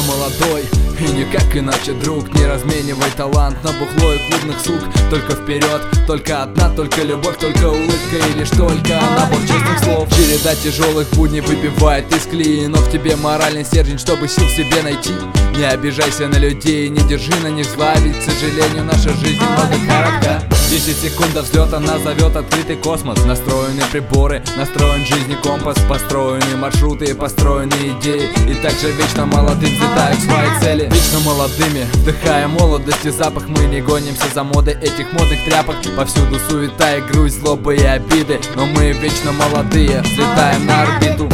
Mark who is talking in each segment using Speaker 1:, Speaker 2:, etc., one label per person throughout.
Speaker 1: молодой, и никак иначе, друг. Не разменивай талант на бухло и клубных сук. Только вперед, только одна, только любовь, только улыбка и лишь только набор честных слов. Череда тяжелых будней выбивает из колеи, но в тебе моральный стержень, чтобы сил себе найти. Не обижайся на людей, не держи на них зла, ведь, к сожалению, наша жизнь немного коротка. 10 секунд до взлета нас зовет открытый космос. Настроены приборы, настроен в жизни компас. Построены маршруты, построены идеи. И также вечно молодым взлетают свои цели. Вечно молодыми, вдыхая молодость и запах. Мы не гонимся за модой этих модных тряпок. Повсюду суета и грусть, злоба и обиды. Но мы вечно молодые, взлетаем на орбиту.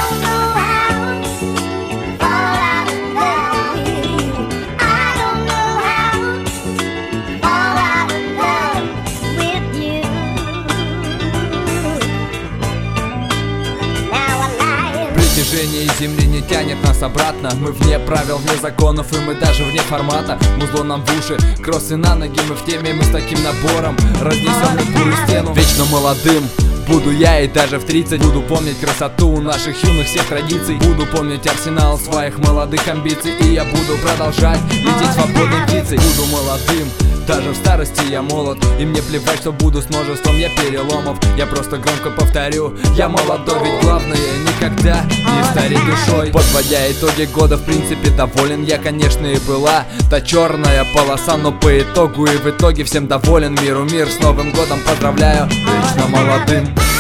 Speaker 1: Движение земли не тянет нас обратно. Мы вне правил, вне законов, и мы даже вне формата. Музло нам в уши, кроссы на ноги. Мы в теме, мы с таким набором разнесем любую стену. Вечно молодым буду я и даже в 30 буду помнить красоту наших юных всех традиций. Буду помнить арсенал своих молодых амбиций. И я буду продолжать лететь свободной птицей. Буду молодым, даже в старости я молод. И мне плевать, что буду с множеством я переломов. Я просто громко повторю, я молодой. Ведь главное никогда не стареть душой. Подводя итоги года, в принципе доволен я, конечно, и была та черная полоса. Но по итогу и в итоге всем доволен. Миру мир, с Новым годом поздравляю, вечно молодым.